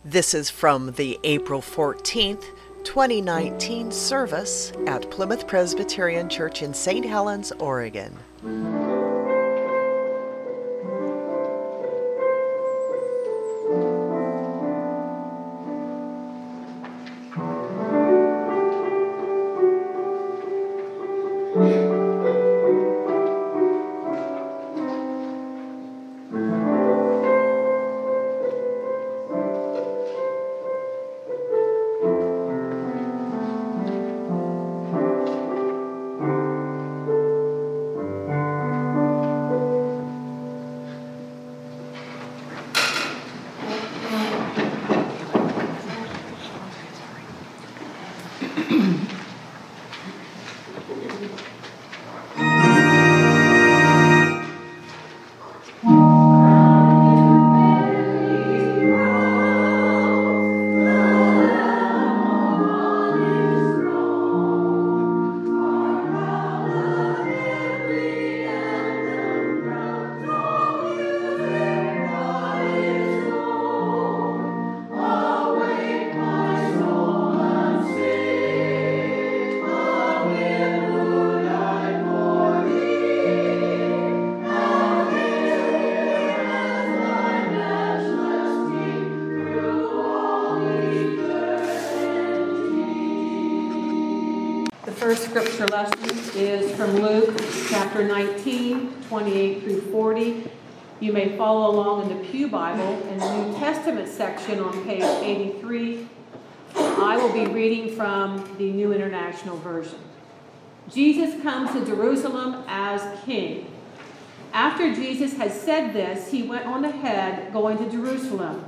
This is from the April 14th, 2019 service at Plymouth Presbyterian Church in St. Helens, Oregon. First scripture lesson is from Luke chapter 19, 28 through 40. You may follow along in the Pew Bible in the New Testament section on page 83. I will be reading from the New International Version. Jesus comes to Jerusalem as king. After Jesus had said this, he went on ahead, going to Jerusalem.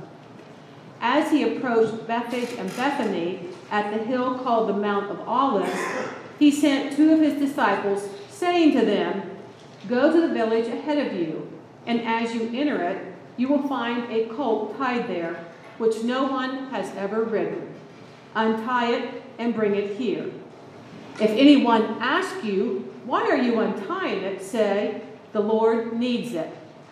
As he approached Bethphage and Bethany at the hill called the Mount of Olives, he sent two of his disciples, saying to them, "Go to the village ahead of you, and as you enter it, you will find a colt tied there, which no one has ever ridden. Untie it and bring it here. If anyone asks you, 'Why are you untying it?' say, 'The Lord needs it.'"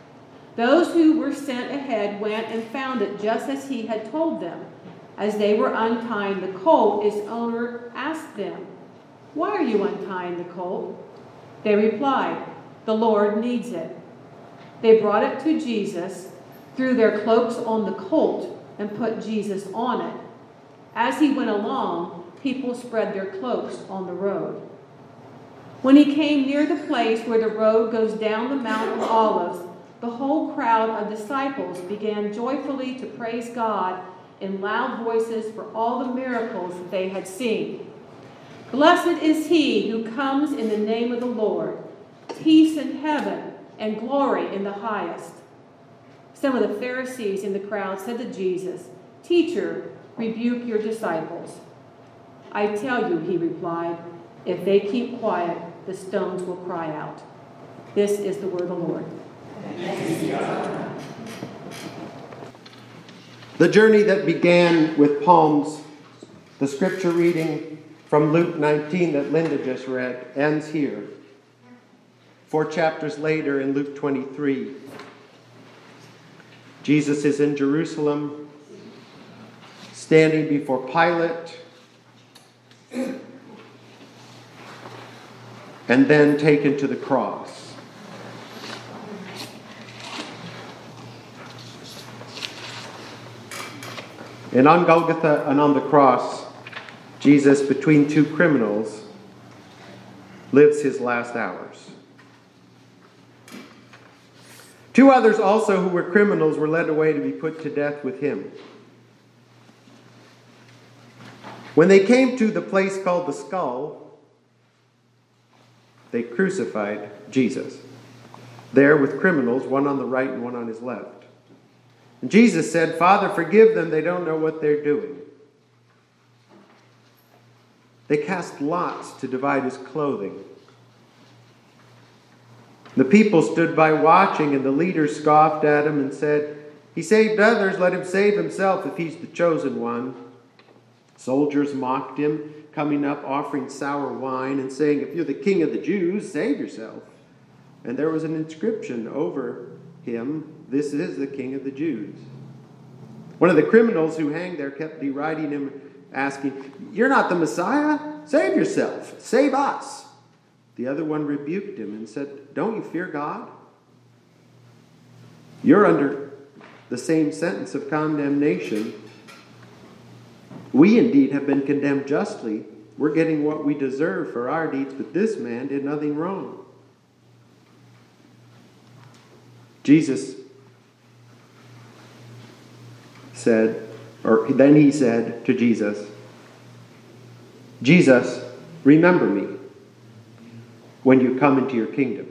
Those who were sent ahead went and found it just as he had told them. As they were untying the colt, its owner asked them, "Why are you untying the colt?" They replied, "The Lord needs it." They brought it to Jesus, threw their cloaks on the colt, and put Jesus on it. As he went along, people spread their cloaks on the road. When he came near the place where the road goes down the Mount of Olives, the whole crowd of disciples began joyfully to praise God in loud voices for all the miracles that they had seen. "Blessed is he who comes in the name of the Lord. Peace in heaven and glory in the highest." Some of the Pharisees in the crowd said to Jesus, "Teacher, rebuke your disciples." "I tell you," he replied, "if they keep quiet, the stones will cry out." This is the word of the Lord. The journey that began with palms, the scripture reading from Luke 19 that Linda just read, ends here. 4 chapters later in Luke 23, Jesus is in Jerusalem, standing before Pilate, and then taken to the cross. And on Golgotha and on the cross, Jesus, between two criminals, lives his last hours. Two others also who were criminals were led away to be put to death with him. When they came to the place called the Skull, they crucified Jesus, there with criminals, one on the right and one on his left. And Jesus said, "Father, forgive them, they don't know what they're doing." They cast lots to divide his clothing. The people stood by watching, and the leaders scoffed at him and said, "He saved others, let him save himself if he's the chosen one." Soldiers mocked him, coming up, offering sour wine, and saying, "If you're the king of the Jews, save yourself." And there was an inscription over him, "This is the King of the Jews." One of the criminals who hanged there kept deriding him, asking, "You're not the Messiah? Save yourself. Save us." The other one rebuked him and said, "Don't you fear God? You're under the same sentence of condemnation. We indeed have been condemned justly. We're getting what we deserve for our deeds, but this man did nothing wrong." Jesus said, then he said to Jesus, "Jesus, remember me when you come into your kingdom."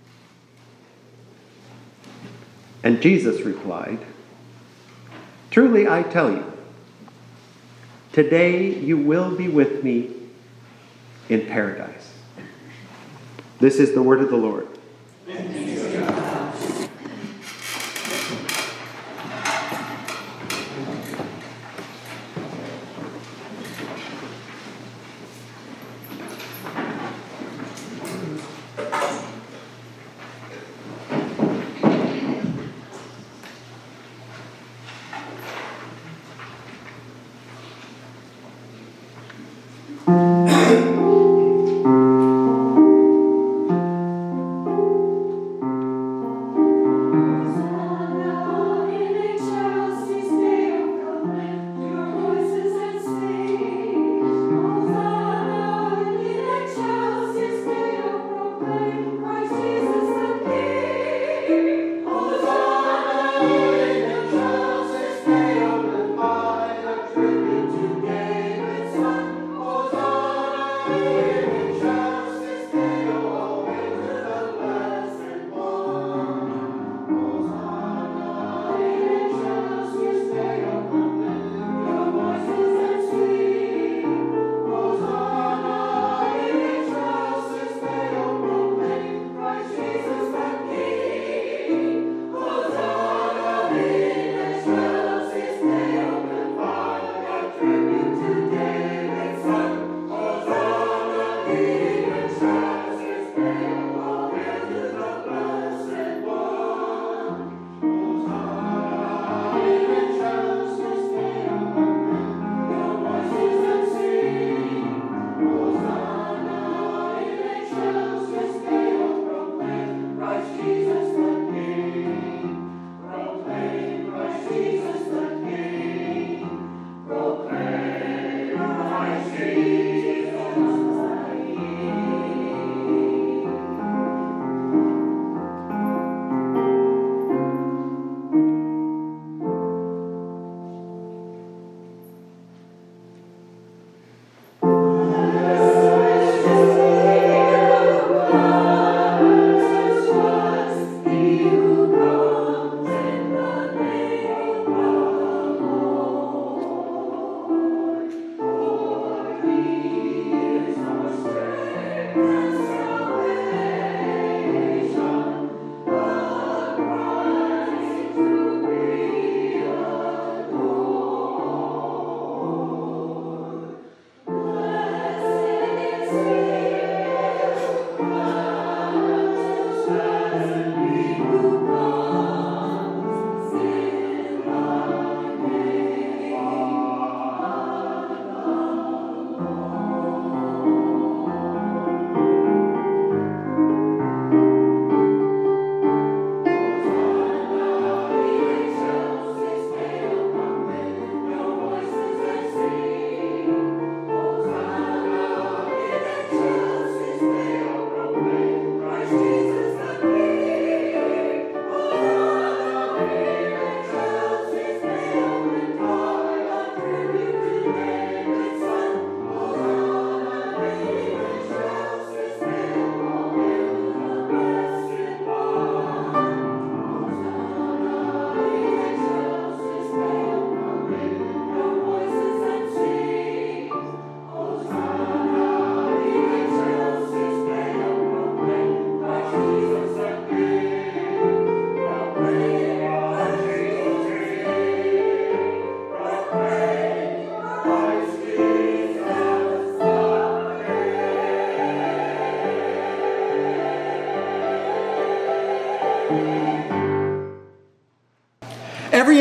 And Jesus replied, "Truly I tell you, today you will be with me in paradise." This is the word of the Lord.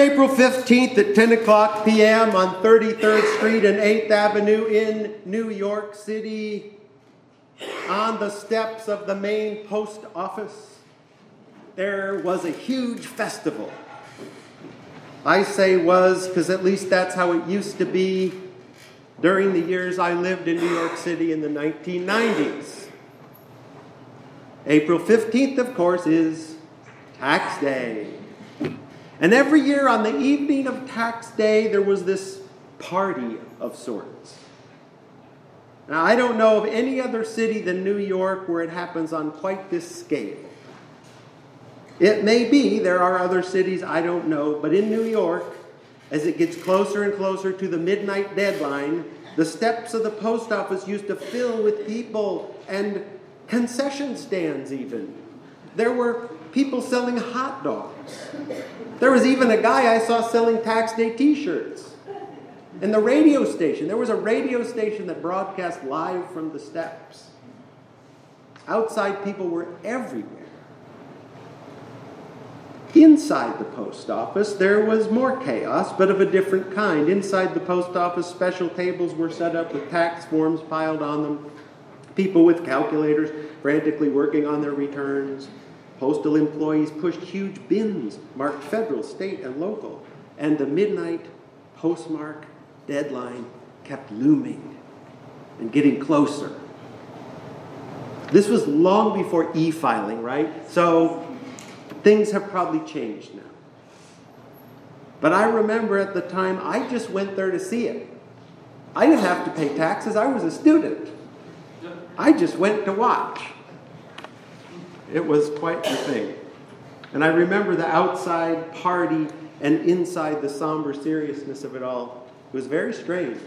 April 15th at 10 o'clock p.m. on 33rd Street and 8th Avenue in New York City, on the steps of the main post office, there was a huge festival. I say was because at least that's how it used to be during the years I lived in New York City in the 1990s. April 15th, of course, is Tax Day. And every year on the evening of Tax Day, there was this party of sorts. Now, I don't know of any other city than New York where it happens on quite this scale. It may be, there are other cities, I don't know, but in New York, as it gets closer and closer to the midnight deadline, the steps of the post office used to fill with people and concession stands even. There were people selling hot dogs. There was even a guy I saw selling Tax Day t-shirts. And the radio station, there was a radio station that broadcast live from the steps. Outside people were everywhere. Inside the post office, there was more chaos, but of a different kind. Inside the post office, special tables were set up with tax forms piled on them. People with calculators frantically working on their returns. Postal employees pushed huge bins marked federal, state, and local. And the midnight postmark deadline kept looming and getting closer. This was long before e-filing, right? So things have probably changed now. But I remember at the time, I just went there to see it. I didn't have to pay taxes. I was a student. I just went to watch. It was quite the thing. And I remember the outside party and inside the somber seriousness of it all. It was very strange.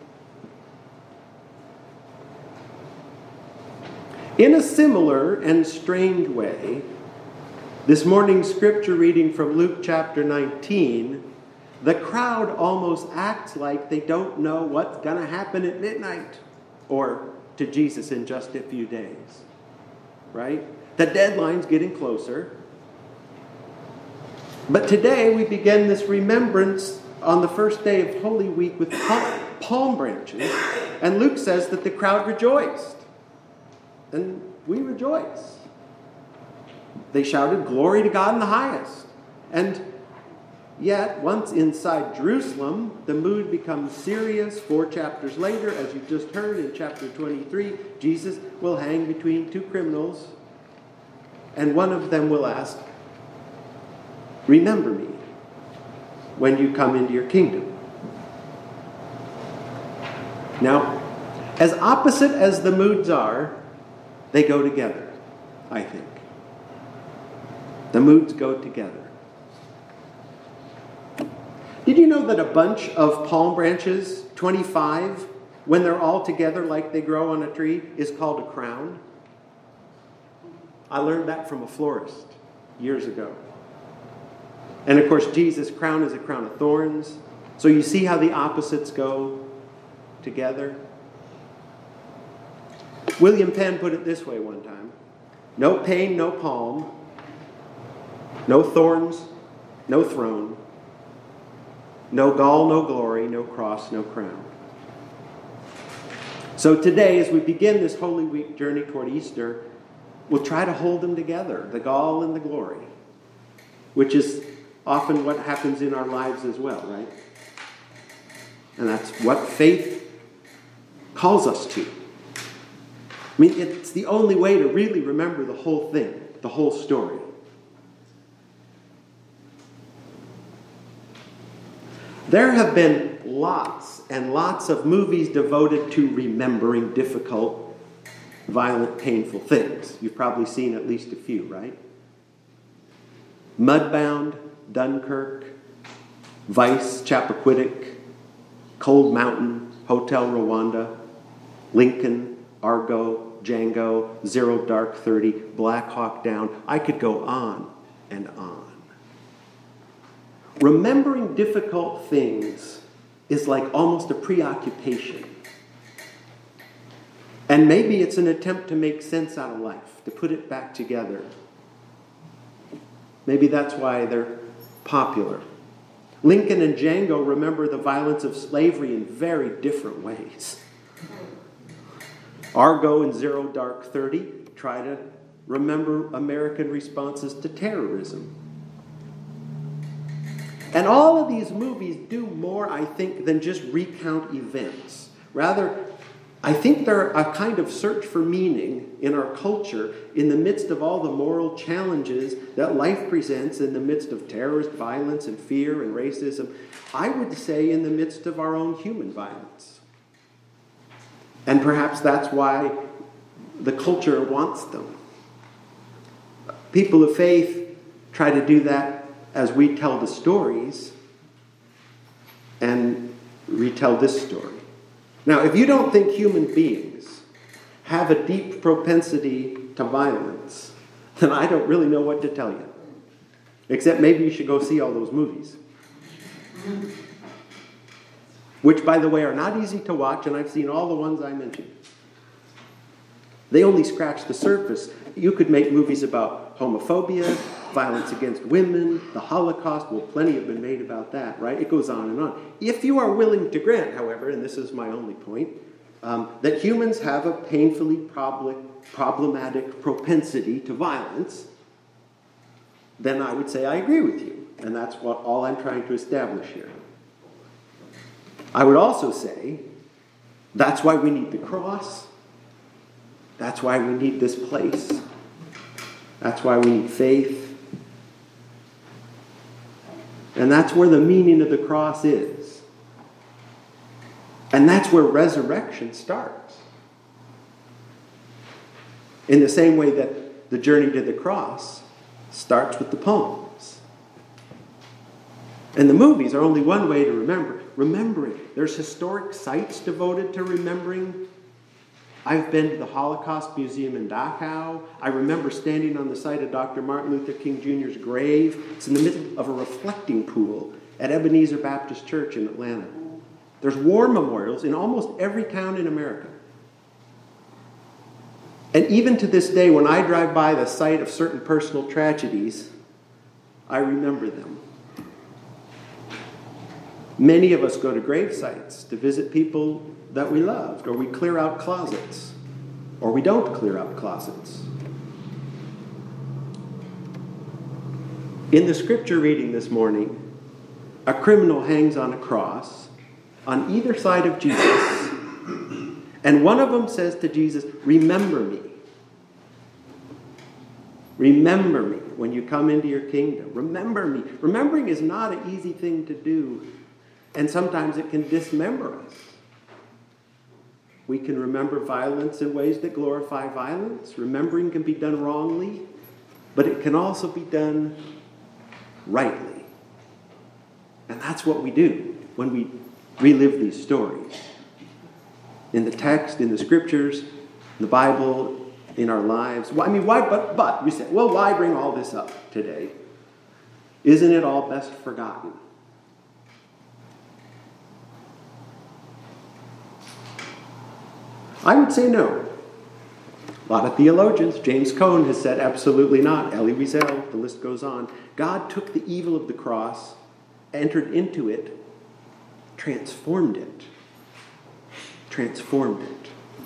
In a similar and strange way, this morning's scripture reading from Luke chapter 19, the crowd almost acts like they don't know what's going to happen at midnight or to Jesus in just a few days. Right? The deadline's getting closer. But today we begin this remembrance on the first day of Holy Week with palm branches. And Luke says that the crowd rejoiced. And we rejoice. They shouted, "Glory to God in the highest." And yet, once inside Jerusalem, the mood becomes serious. 4 chapters later, as you just heard in chapter 23, Jesus will hang between 2 criminals. And one of them will ask, "Remember me when you come into your kingdom." Now, as opposite as the moods are, they go together, I think. The moods go together. Did you know that a bunch of palm branches, 25, when they're all together like they grow on a tree, is called a crown? I learned that from a florist years ago. And of course, Jesus' crown is a crown of thorns. So you see how the opposites go together? William Penn put it this way one time: no pain, no palm, no thorns, no throne, no gall, no glory, no cross, no crown. So today, as we begin this Holy Week journey toward Easter, we'll try to hold them together, the gall and the glory, which is often what happens in our lives as well, right? And that's what faith calls us to. I mean, it's the only way to really remember the whole thing, the whole story. There have been lots and lots of movies devoted to remembering difficult, violent, painful things. You've probably seen at least a few, right? Mudbound, Dunkirk, Vice, Chappaquiddick, Cold Mountain, Hotel Rwanda, Lincoln, Argo, Django, Zero Dark 30, Black Hawk Down. I could go on and on. Remembering difficult things is like almost a preoccupation. And maybe it's an attempt to make sense out of life, to put it back together. Maybe that's why they're popular. Lincoln and Django remember the violence of slavery in very different ways. Argo and Zero Dark 30 try to remember American responses to terrorism. And all of these movies do more, I think, than just recount events. Rather, I think they're a kind of search for meaning in our culture in the midst of all the moral challenges that life presents, in the midst of terrorist violence and fear and racism. I would say in the midst of our own human violence. And perhaps that's why the culture wants them. People of faith try to do that as we tell the stories and retell this story. Now, if you don't think human beings have a deep propensity to violence, then I don't really know what to tell you. Except maybe you should go see all those movies. Which, by the way, are not easy to watch, and I've seen all the ones I mentioned. They only scratch the surface. You could make movies about homophobia, violence against women, the Holocaust. Well, plenty have been made about that, right? It goes on and on. If you are willing to grant, however, and this is my only point, that humans have a painfully problematic propensity to violence, then I would say I agree with you. And that's all I'm trying to establish here. I would also say that's why we need the cross. That's why we need this place. That's why we need faith. And that's where the meaning of the cross is. And that's where resurrection starts. In the same way that the journey to the cross starts with the poems. And the movies are only one way to remember. Remembering. There's historic sites devoted to remembering. I've been to the Holocaust Museum in Dachau. I remember standing on the site of Dr. Martin Luther King Jr.'s grave. It's in the middle of a reflecting pool at Ebenezer Baptist Church in Atlanta. There's war memorials in almost every town in America. And even to this day, when I drive by the site of certain personal tragedies, I remember them. Many of us go to grave sites to visit people that we loved, or we clear out closets, or we don't clear out closets. In the scripture reading this morning, a criminal hangs on a cross on either side of Jesus, and one of them says to Jesus, "Remember me. Remember me when you come into your kingdom. Remember me." Remembering is not an easy thing to do, and sometimes it can dismember us. We can remember violence in ways that glorify violence. Remembering can be done wrongly, but it can also be done rightly. And that's what we do when we relive these stories. In the text, in the scriptures, in the Bible, in our lives. Why we say, well, why bring all this up today? Isn't it all best forgotten? I would say no. A lot of theologians, James Cone has said absolutely not. Elie Wiesel, the list goes on. God took the evil of the cross, entered into it, transformed it. Transformed it.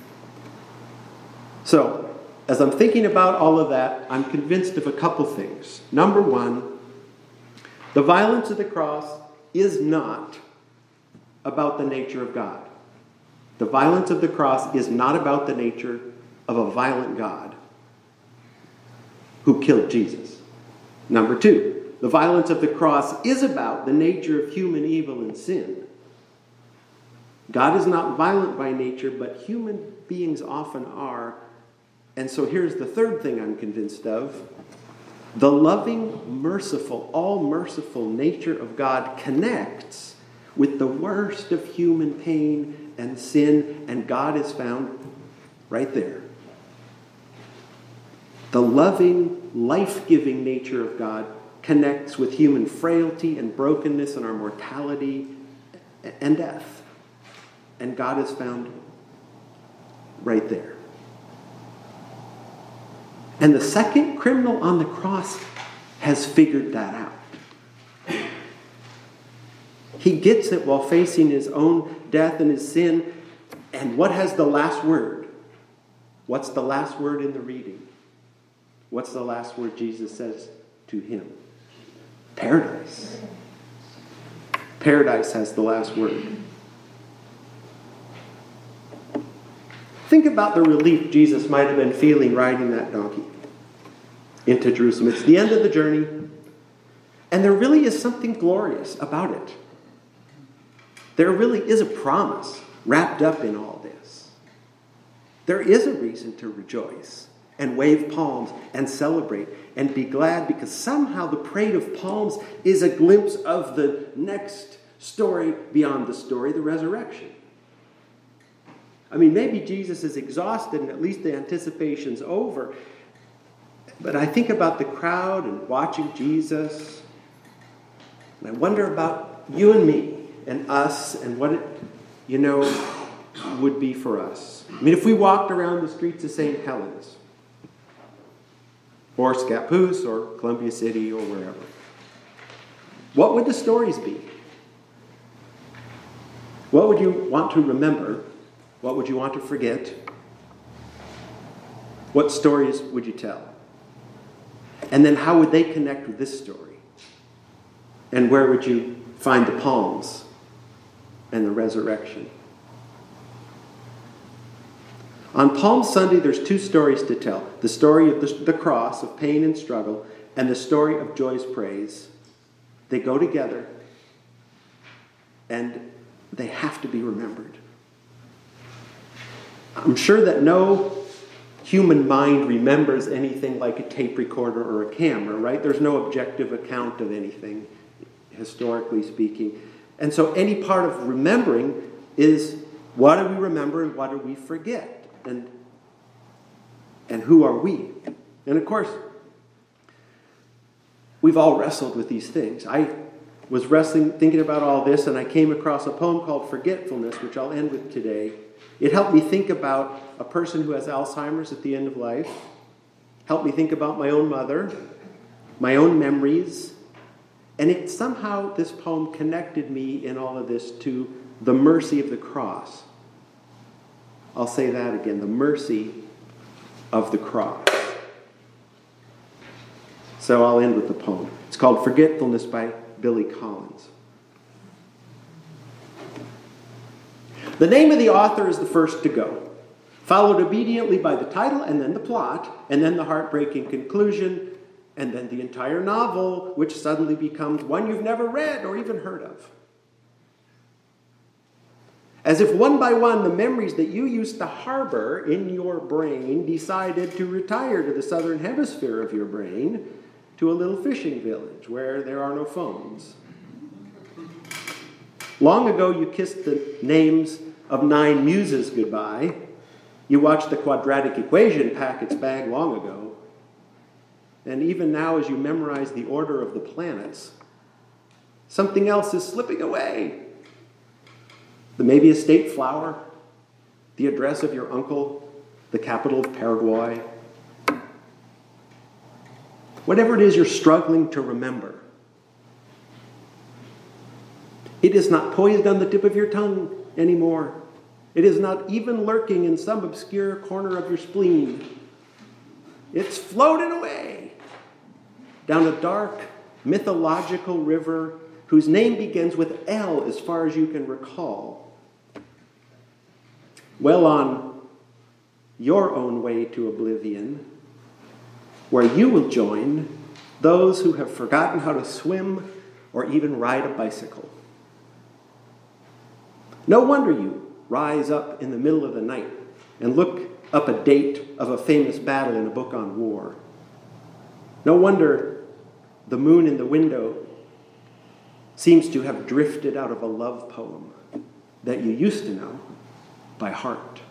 So, as I'm thinking about all of that, I'm convinced of a couple things. Number one, the violence of the cross is not about the nature of God. The violence of the cross is not about the nature of a violent God who killed Jesus. Number two, the violence of the cross is about the nature of human evil and sin. God is not violent by nature, but human beings often are. And so here's the third thing I'm convinced of. The loving, merciful, all-merciful nature of God connects with the worst of human pain and sin, and God is found right there. The loving, life-giving nature of God connects with human frailty and brokenness and our mortality and death. And God is found right there. And the second criminal on the cross has figured that out. He gets it while facing his own death and his sin. And what has the last word? What's the last word in the reading? What's the last word Jesus says to him? Paradise. Paradise has the last word. Think about the relief Jesus might have been feeling riding that donkey into Jerusalem. It's the end of the journey, and there really is something glorious about it. There really is a promise wrapped up in all this. There is a reason to rejoice and wave palms and celebrate and be glad, because somehow the parade of palms is a glimpse of the next story beyond the story, the resurrection. I mean, maybe Jesus is exhausted and at least the anticipation's over. But I think about the crowd and watching Jesus. And I wonder about you and me and us and what it, would be for us. I mean, if we walked around the streets of St. Helens or Scappoose or Columbia City or wherever, what would the stories be? What would you want to remember? What would you want to forget? What stories would you tell? And then how would they connect with this story? And where would you find the palms and the resurrection? On Palm Sunday, there's two stories to tell. The story of the cross, of pain and struggle, and the story of joy's praise. They go together, and they have to be remembered. I'm sure that no human mind remembers anything like a tape recorder or a camera, right? There's no objective account of anything, historically speaking. And so any part of remembering is, what do we remember and what do we forget? And who are we? And of course, we've all wrestled with these things. I was thinking about all this, and I came across a poem called Forgetfulness, which I'll end with today. It helped me think about a person who has Alzheimer's at the end of life. Helped me think about my own mother, my own memories. And somehow this poem connected me in all of this to the mercy of the cross. I'll say that again, the mercy of the cross. So I'll end with the poem. It's called Forgetfulness by Billy Collins. The name of the author is the first to go, followed obediently by the title and then the plot, and then the heartbreaking conclusion, and then the entire novel, which suddenly becomes one you've never read or even heard of. As if one by one, the memories that you used to harbor in your brain decided to retire to the southern hemisphere of your brain, to a little fishing village where there are no phones. Long ago, you kissed the names of 9 muses goodbye. You watched the quadratic equation pack its bag long ago. And even now, as you memorize the order of the planets, something else is slipping away. Maybe a state flower, the address of your uncle, the capital of Paraguay. Whatever it is you're struggling to remember, it is not poised on the tip of your tongue anymore. It is not even lurking in some obscure corner of your spleen. It's floated away down a dark, mythological river whose name begins with L as far as you can recall. Well on your own way to oblivion, where you will join those who have forgotten how to swim or even ride a bicycle. No wonder you rise up in the middle of the night and look up a date of a famous battle in a book on war. No wonder the moon in the window seems to have drifted out of a love poem that you used to know by heart.